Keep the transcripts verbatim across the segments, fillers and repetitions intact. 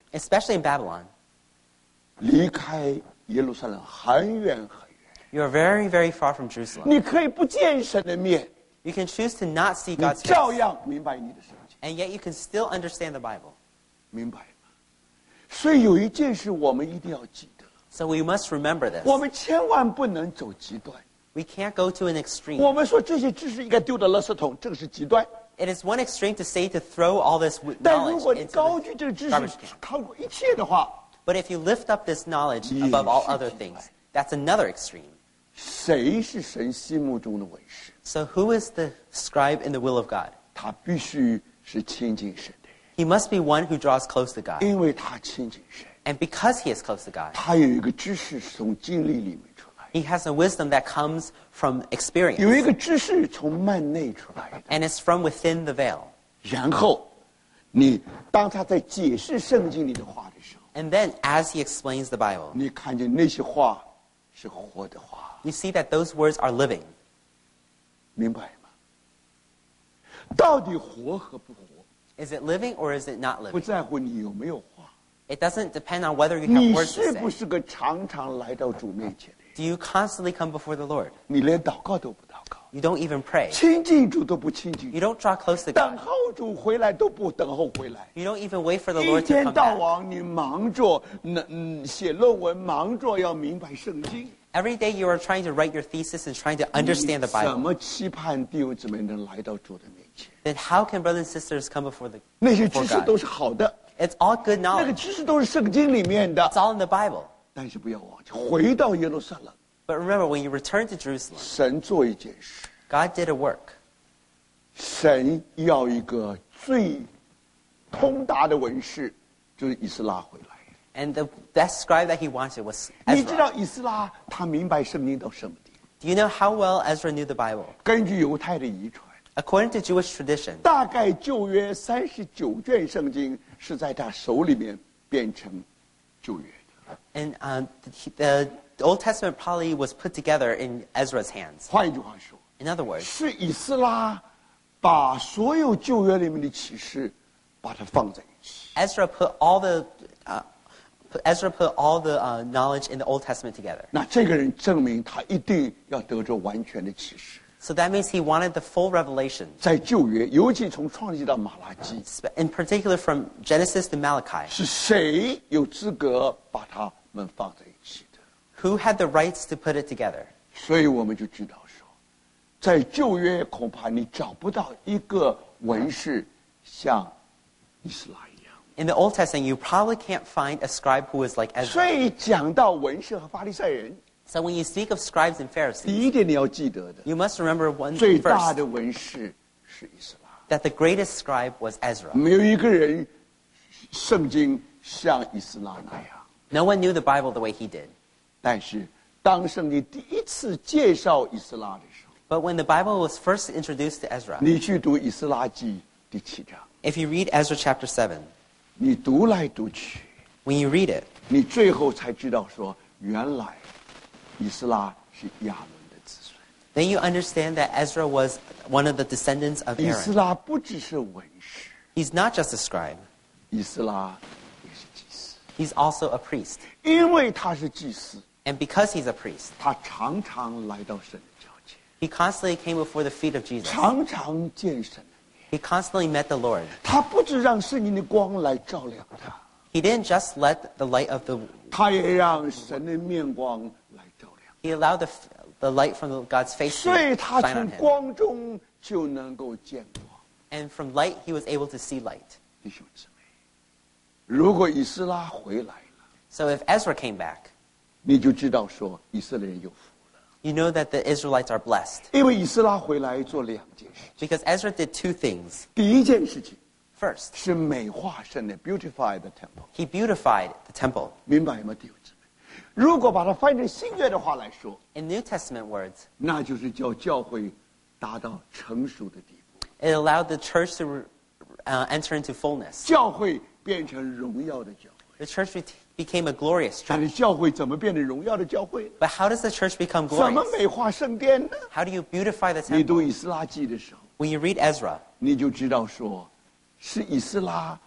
especially in Babylon. 离开耶路撒冷很远很远。 You are very, very far from Jerusalem. 你可以不见神的面， You can choose to not see 你 God's 照 face, 样明白你的圣经， and yet you can still understand the Bible. 明白吗？所以有一件事我们一定要记得， So we must remember this. 我们千万不能走极端。 We can't go to an extreme. 我们说这些知识应该丢到垃圾桶，这个是极端。 It is one extreme to say to throw all this w- 但如 knowledge 果你 into 高 the 举这个知识 garbage can. 超过一切的话， But if you lift up this knowledge Yes, above all yes, other yes. things, that's another extreme. 谁是神心目中的文士？ So who is the scribe in the will of God? 他必须是亲近神的人， He must be one who draws close to God. 因为他亲近神， And because he is close to God, 他有一个知识是从经历里面出来， he has a wisdom that comes from 有 experience. 一个知识从幔内出来的。 And it's from within the veil. 然后，你当他在解释圣经里的话的时候， And then as he explains the Bible, 你看见那些话是活的话， you see that those words are living. 明白吗？到底活和不活， Is it living or is it not 不 living? 在乎你有没有话， It doesn't depend on whether you 你 have words 是 to 不 say. 是个常常来到主面前的人？ Do you constantly come before the Lord? 你连祷告都不祷告， You don't even pray. 亲近主都不亲近主， You don't draw close to 等 God. 候主回来都不等候回来。 You don't even wait for the 一 Lord to 天 come 到 back. 晚你忙着，那嗯写论文，忙着要明白圣经。 Every day you are trying to write your thesis and trying to understand the 你怎 Bible. 么期盼弟兄姊妹能来到主的面前？ Then how can brothers and sisters come before the 那些 before 知识都 God? 是好的， It's all good 那个 knowledge. 知识都是圣经里面的 It's。all in the Bible. 但是不要忘记，回到耶路撒冷， But remember, when you return to Jerusalem, 神做一件事， God did a work. 神要一个最通达的文士，就是以斯拉回来。 And the best scribe that he wanted was 你知 Ezra. 道以斯拉他明白圣经到什么地步？ Do you know how well Ezra knew the Bible? 根据犹太的遗传， According to Jewish tradition, 大概旧约三十九卷圣经是在他手里面变成旧约的。 and um, the, the Old Testament probably was put together in Ezra's hands. 换一句话说， In other words, 是以斯拉把所有旧约里面的启示，把它放在一起。 Ezra put all the uh, put, Ezra put all the uh, knowledge in the Old Testament together. 那这个人证明他一定要得着完全的启示。 So that means he wanted the full revelation, 在旧约，尤其从创世纪到马拉基， in particular from Genesis to Malachi. 是谁有资格把他们放在一起的？ Who had the rights to put it together? 所以我们就知道说，在旧约恐怕你找不到一个文士像以斯拉一样。 In the Old Testament, you probably can't find a scribe who is like 所 Ezra. 以讲到文士和法利赛人， So when you speak of scribes and 第 Pharisees, 一点你要记得的， you must remember one 最大 first, 的文士是以斯拉。 that the greatest scribe was Ezra. 没有一个人圣经像以斯拉那样。 No one knew the Bible the way he did. 但是当圣经第一次介绍以斯拉的时候， But when the Bible was first introduced to Ezra, 你去读以斯拉记第七章， if you read Ezra chapter seven, 你读来读去， when you read it, 你最后才知道说，原来以斯拉是亚伦的子孙。 then you understand that Ezra was one of the descendants of 以斯 Aaron. 拉不只是文士， He's not just a scribe, 以斯拉也是祭司。 he's also a priest. 因为他是祭司， And because he's a priest, 他常常来到神的脚前， he constantly came before the feet of Jesus. 常常见神的面。 He constantly met the Lord. 他不只让圣经的光来照亮他， He didn't just let the light of the 他也让神的面光来照亮。 he allowed the, the light from the, God's face 所以 to 他 shine 从 on him. 光中就能够见光。 And from light, he was able to see light. 弟兄姊妹，如果以斯拉回来了， So if Ezra came back, 你就知道说以色列人有福了， you know that the Israelites are blessed. 因为以斯拉回来做两件事。 Because Ezra did two things. 第一件事情 First, 是美化圣殿 ，beautify the temple， he beautified the temple. 明白吗，弟兄姊妹？如果把它翻成新约的话来说， In New Testament words, 那就是叫教会达到成熟的地步， it allowed the church to uh, enter into fullness. 教会变成荣耀的教会。 The church be- became a glorious church. 但是教会怎么变成荣耀的教会呢？ But how does the church become 怎么 glorious? 美化圣殿呢？ How do you beautify the 你读 temple? 以斯拉记的时候， When you read Ezra, 你就知道说，是以斯拉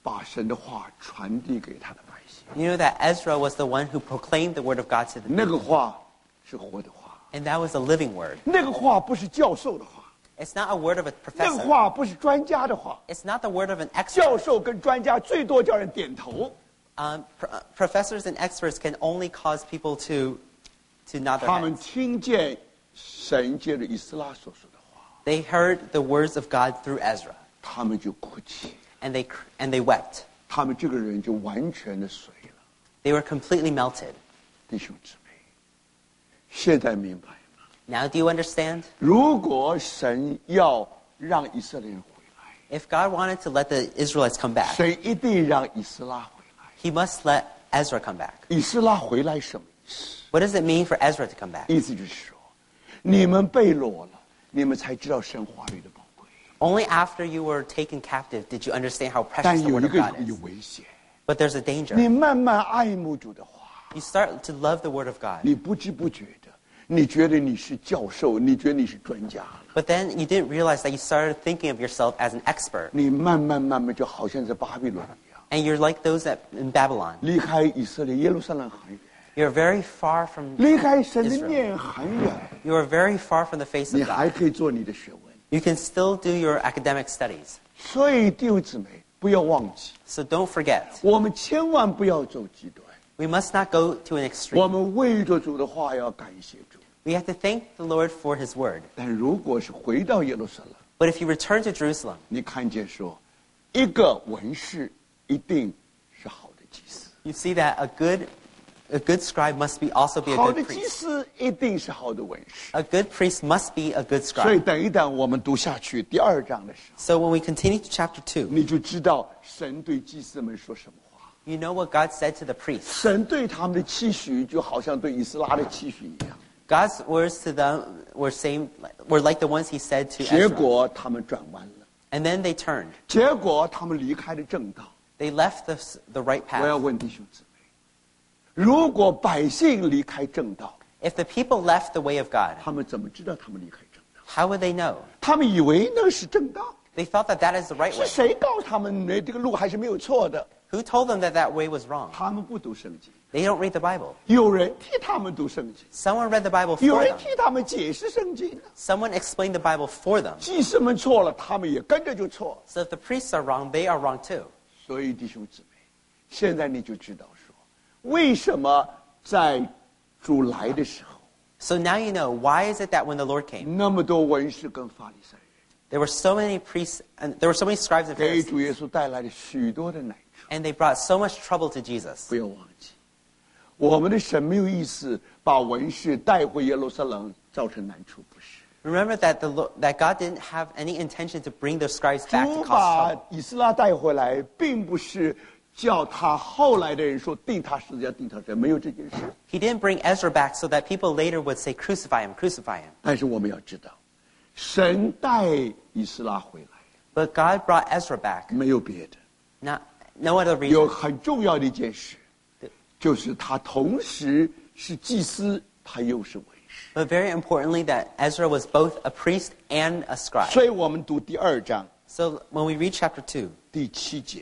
把神的话传递给他的百姓。 You know that Ezra was the one who proclaimed the word of God to the 那 people. 个话是活的话， And that was a living word. 那个话不是教授的话， It's not a word of a 那个 professor. 话不是专家的话。 It's not the word of an 教 expert. 授跟专家最多叫人点头， Um, pr- uh, professors and experts can only cause people to, to nod their 他们 heads. 听见神借着以斯拉所说的话， They heard the words of God through Ezra, 他们就哭泣， and they, cr- and they wept. 他们这个人就完全的碎了。 They were completely melted. 弟兄姊妹，现在明白吗？ Now do you understand? 如果神要让以色列人回来， If God wanted to let the Israelites come back, 神一定让以斯拉回来。 he must let Ezra come back. 以斯拉回来什么意思？ What does it mean for Ezra to come back? 意思就是说，你们被掳了，你们才知道神话语的宝贵。 Only after you were taken captive did you understand how 但 precious the 有 word 一 of 个 God 有 is. 危险， But there's a danger. 你慢慢爱慕主的话， You start to love the word of God. 你不知不觉的，你觉得你是教授，你觉得你是专家了， But then you didn't realize that you started thinking of yourself as an expert. 你慢慢慢慢就好像在巴比伦一样， And you're like those that in Babylon. 离开以色列耶路撒冷很远， You're very far from 离开神的 Israel. 面很远， You are very far from the face 你 of 还 God. 可以做你的学问。 You can still do your academic studies. 所以弟兄姊妹，不要忘记， So don't forget. 我们千万不要走极端， We must not go to an 我 extreme. 们为着主的话要感谢主。 We have to thank the Lord for his word. 但如果是回到耶路撒冷， But if you return to Jerusalem, 你看见说，一个文士一定是好的祭司， you see that a good, a good scribe must be also be a 好 good 的祭 priest. 司一定是好的文士。 A good priest must be a good 所以 scribe. 等一等，我们读下去第二章的时候， So when we continue to chapter two, 你就知道神对祭司们说什么话。 you know what God said to the priests. 神对他们的期许，就好像对以斯拉的期许一样。 God's words to them were same, were like the ones he said to 结 Ezra. 果他们转弯了， And then they turned. 结果他们离开了正道。 They left the, the right 我要 path. 问弟兄姊妹，如果百姓离开正道， If the people left the way of God, 他们怎么知道他们离开正道？ how would they know? 他们以为那是正道， They thought that that is the right 是 way. 谁告诉他们呢？这个路还是没有错的？ Who told them that that way was wrong? 他们不读圣经， They don't read the Bible. 有人替他们读圣经， Someone read the Bible 有 for 人 them. 替他们解释圣经。 Someone explained the Bible for them. 祭司们错了，他们也跟着就错。 So if the priests are wrong, they are wrong too. 所以弟兄姊妹，现在你就知道说，为什么在主来的时候， So now you know, why is it that when the Lord came, 那么多文士跟法利赛人 there were so many priests, and there were so many scribes and 给 Pharisees, 主耶稣带来了许多的难处？ and they brought so much trouble to Jesus. 不要忘记，我们的神没有意思把文士带回耶路撒冷，造成难处，不是。 Remember that the Lo- that God didn't have any intention to bring those scribes back 主 to cause 把 trouble. 以斯拉带回来，并不是叫他后来的人说定他十字架，定他这没有这件事。 He didn't bring Ezra back so that people later would say, "Crucify him, crucify him." 但是我们要知道，神带以斯拉回来， But God brought Ezra back. 没有别的， Not no other 有 reason. 很重要的一件事，就是他同时是祭司，他又是文士。 But very importantly, that Ezra was both a priest and a scribe. 所以我们读第二章 So when we read chapter two, 第七节，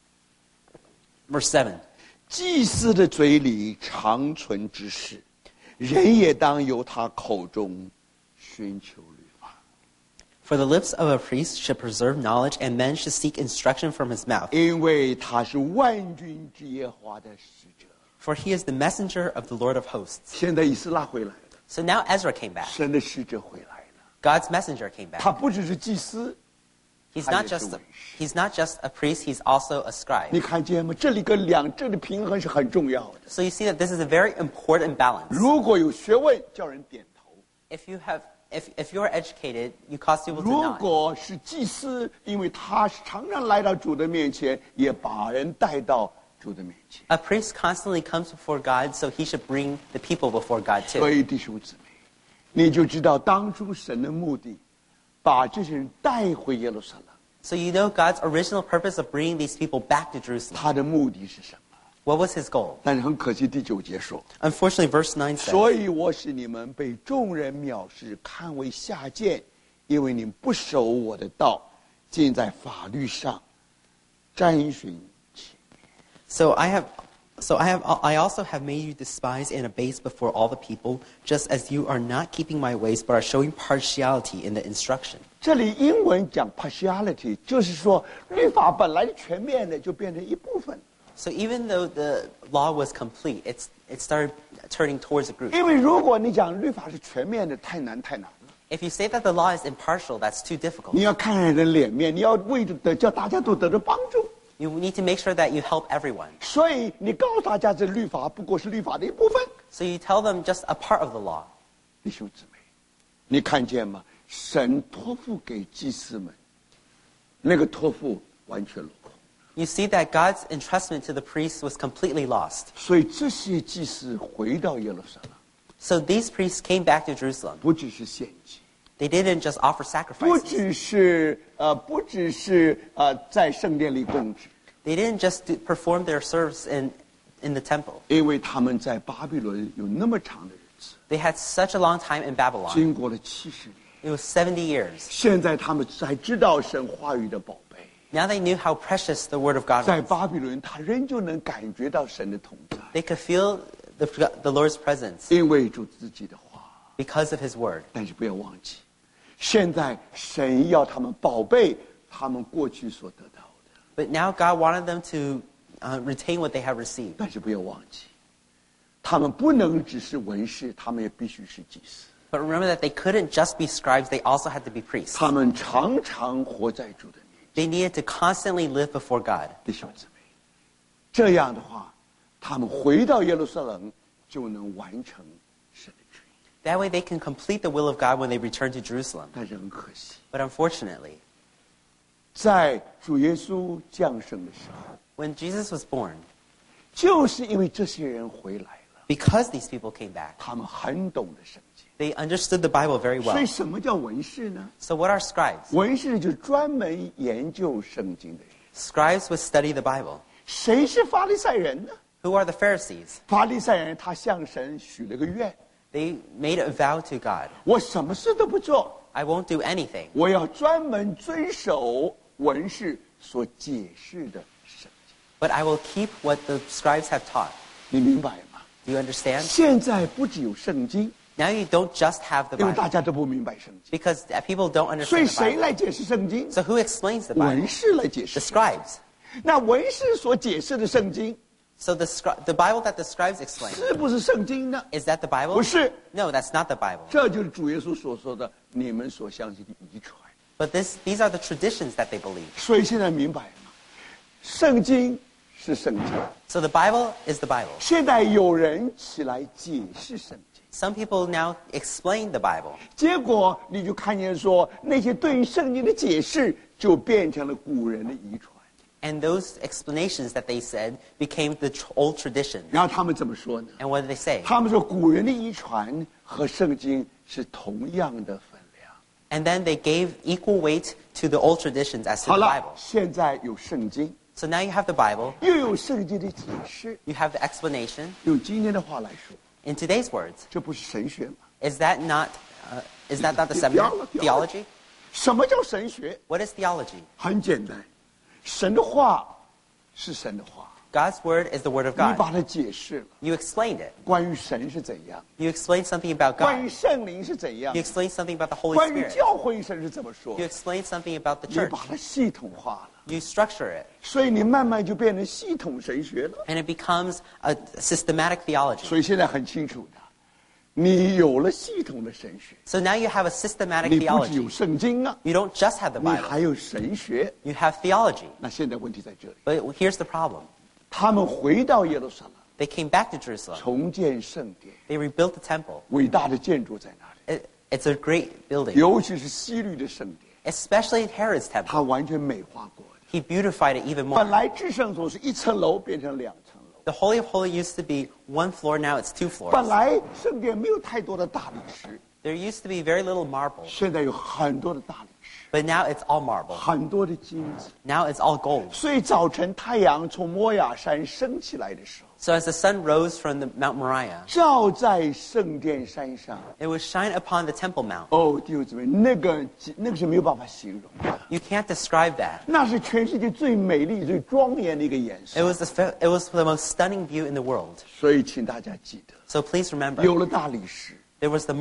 verse seven, 祭司的嘴里长存之事，人也当由他口中寻求律法。 for the lips of a priest should preserve knowledge, and men should seek instruction from his mouth. 因为他是万军之耶和华的使者。 For he is the messenger of the Lord of hosts. 现在以斯拉回来了， So now Ezra came back. 神的使者回来了。 God's messenger came back. 他不只是祭司， He's not just a, he's not just a priest, he's also a 你 scribe. 看见吗？这里个两者的平衡是很重要的。 So you see that this is a very important balance. 如果有学问，叫人点头； If you have if if you're educated, you cause people to 如 nod. 果是祭司，因为他是常常来到主的面前，也把人带到主的面前。 A priest constantly comes before God, so he should bring the people before God 所 too. 以弟兄姊妹，你就知道当初神的目的，把这些人带回耶路撒冷， So you know God's original purpose of bringing these people back to Jerusalem. 他的目的是什么？ What was his goal? 但是很可惜，第九节说。 Unfortunately, verse nine says, 所以我使你们被众人藐视，看为下贱，因为你们不守我的道，竟在法律上沾寻 So I have, so I have, I also have made you despised and abased before all the people, just as you are not keeping my ways, but are showing partiality in the instruction. 这里英文讲 partiality， 就是说律法本来全面的，就变成一部分。 So even though the law was complete, it's it started turning towards a group. 因为如果你讲律法是全面的，太难太难了。 If you say that the law is impartial, that's too difficult. 你要看人的脸面，你要为着得叫大家都得到帮助。 You need to make sure that you help everyone. 所以你告诉大家，这律法不过是律法的一部分。 So you tell them just a part of the law. 弟兄姊妹，你看见吗？神托付给祭司们，那个托付完全落空。 You see that God's entrustment to the priests was completely lost. 所以这些祭司回到耶路撒冷， So these priests came back to Jerusalem. 不只是献祭， They didn't just offer 不 sacrifices. 只是呃，不只是呃，在圣殿里供职， They didn't just do, perform their service in, in the temple. 因为他们在巴比伦有那么长的日子， They had such a long time in Babylon. 经过了七十年， It was seventy years. 现在他们才知道神话语的宝贝。 Now they knew how precious the word of God 在 was. 巴比伦，他仍旧能感觉到神的同在， They could feel the, the Lord's presence 因为主自己的话。 because of his word. 但是不要忘记，现在神要他们宝贝他们过去所得到的， But now God wanted them to uh, retain what they had received. 但是不要忘记，他们不能只是文士，他们也必须是祭司。 But remember that they couldn't just be scribes, they also had to be priests. 他们常常活在主的面 They needed to constantly live before God. 弟兄姊妹，这样的话，他们回到耶路撒冷就能完成神的旨意。 That way they can complete the will of God when they return to Jerusalem. 但是很可惜， But unfortunately, 在主耶稣降生的时候， when Jesus was born, 就是因为这些人回来了， because these people came back, 他们很懂得圣经。 they understood the Bible very 所以 well. 什么叫文士呢？ So what are scribes? 文士就是专门研究圣经的人。 Scribes would study the Bible. 谁是法利赛人呢？ Who are the Pharisees? 法利赛人他向神许了个愿， They made a vow to God. 我什么事都不做， I won't do anything. 我要专门遵守文士所解释的圣经。 But I will keep what the scribes have taught. 你明白吗？ Do you understand? 现在不只有圣经， Now you don't just have the 因为 Bible. 大家都不明白圣经， Because people don't 所以 understand the 谁 Bible. 来解释圣经？ So who explains the Bible? 文士来解释 The。scribes. 那文士所解释的圣经 So the, scri- the Bible that the scribes explain, 是不是圣经呢？ is that the Bible? 不是， No, that's not the Bible. 这就是主耶稣所说的你们所相信的遗传。 But this, these are the traditions that they believe. 所以现在明白吗？圣经是圣经， So the Bible is the Bible. 现在有人起来解释圣经， Some people now explain the Bible. 结果你就看见说那些对于圣经的解释就变成了古人的遗传。 And those explanations that they said became the tr- old tradition. 然后他们怎么说呢？ And what did they say? 他们说古人的遗传和圣经是同样的分量。 And then they gave equal weight to the old traditions as to 好 the 了 Bible.， 现在有圣经， So now you have the Bible, 又有圣经的解释。 you have the explanation. 用今天的话来说， In today's words, 这不是神学吗？ is that not, uh, is that not the seminar? Theology. Theology? 什么叫神学？ What is theology? 很简单，神的话是神的话， God's word is the word of 你 God. 把它解释了。 You explained it. 关于神是怎样， You explained something about 关于 God. 圣灵是怎样 You，explained something about the Holy 关于 Spirit. 教会神是怎么说 You，explained something about the 你 church. 把它系统化了， You structure it. 所以你慢慢就变成系统神学了。 And it becomes a systematic theology. 所以现在很清楚的，你有了系统的神学， So now you have a systematic 你不只 theology. 有圣经啊， You don't just have the 你 Bible. 还有神学。 You have theology. 那现在问题在这里， But here's the problem. 他们回到耶路撒冷， They came back to Jerusalem. 重建圣殿， They rebuilt the temple. 伟大的建筑在那里， It, it's a great building. 尤其是西律的圣殿， Especially Herod's temple. 它完全美化过的。 He beautified it even 本 more. 来至圣所是一层楼变成两层楼， The Holy of Holies used to be one floor, now it's two 本 floors. 来圣殿没有太多的大理石， There used to be very little marble, 现在有很多的大理石， But now it's all marble. 很多的金子。 Now it's all gold. 所以早晨太阳从摩亚山升起来的时候， So as the sun rose from the Mount Moriah, 照在圣殿山上。 it would shine upon the Temple Mount. 哦，弟兄姊妹，那个那个是没有办法形容的， You can't describe that. 那是全世界最美丽、最庄严的一个颜 It 色。 was the fe- it was the most stunning view in the world. 所以，请大家记得， So please remember, 有了大理石， there was the